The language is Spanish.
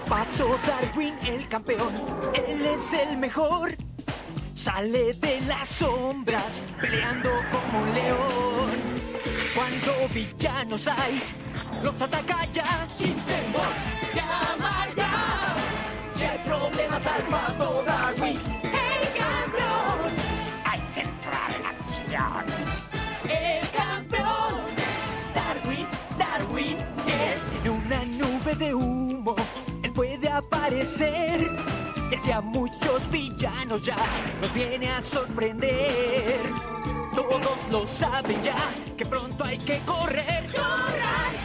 Pato Darwin, el campeón, él es el mejor. Sale de las sombras, peleando como un león. Cuando villanos hay, los ataca ya. Sin temor, llama ya. Si hay problemas al Pato Darwin, el campeón. Hay que entrar en acción. El campeón. Darwin es en una nube de humo. Él puede aparecer. Y hacia muchos villanos ya nos viene a sorprender. Todos lo saben ya, que pronto hay que correr. ¡Corran!